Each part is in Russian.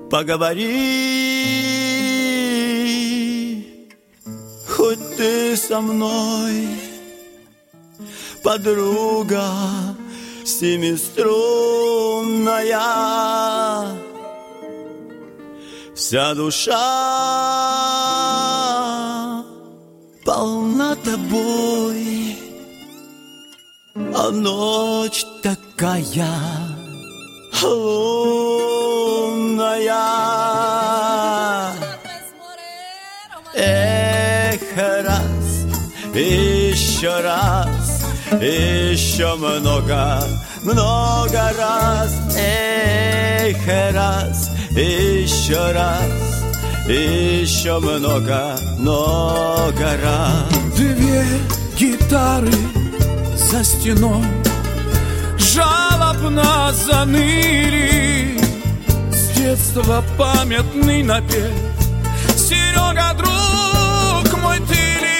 поговори, хоть ты со мной, подруга семиструнная, вся душа полна тобой, а ночь такая лунная. Эх, раз, еще раз, еще много, много раз. Эх, раз, еще раз, еще много, много раз. Две гитары за стеной жалобно заныли. С детства памятный напев: Серега, друг мой, ты ли?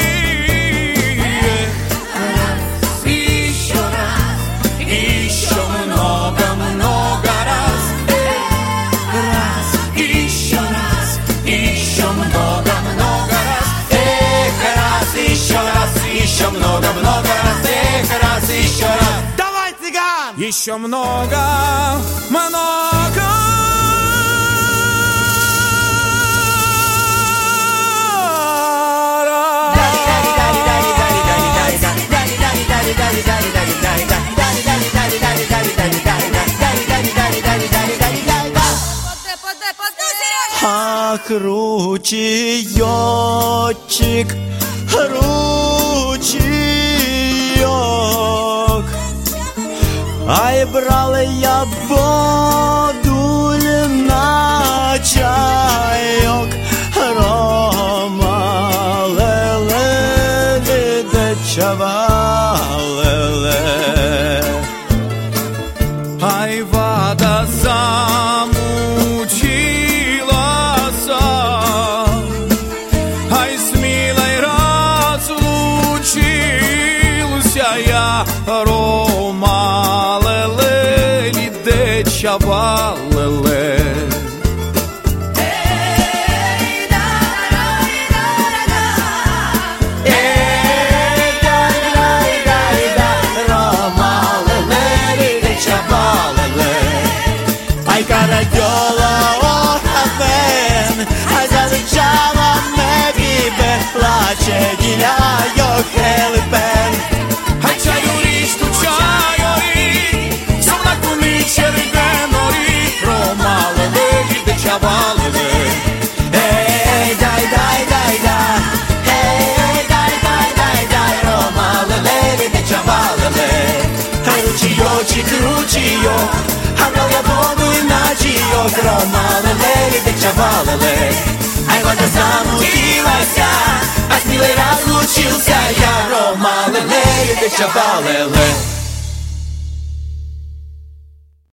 Раз, еще раз, еще много, много раз. Раз, еще много, много раз. Эх, раз, еще много, много раз. Эх, раз, еще раз. Давай, цыган! Еще много, много. Ах, ручеёчек, ручеёк, ай, брала я воду на чаёк. Рома, ле-ле, дечава, ле-ле. Ай, вода замучилась, ай, с милой разлучился я. Рома, ле-ле, не дечава, ле-ле. Plače giljajo helipen. Hai čajuri, što čajuri, sam na kumičer genori. Roma, lele, ide čavalele. Ej, daj, daj, daj, daj. Ej, daj, daj, daj, daj. Roma, lele, ide čavalele. Aj, ručijočik, ručijo, a mnoga Bogu inačijo. Roma, lele, ide čavalele. Aj, voda zamutila-ся, а с милой разлучился я. Рома, леле, дечава, леле.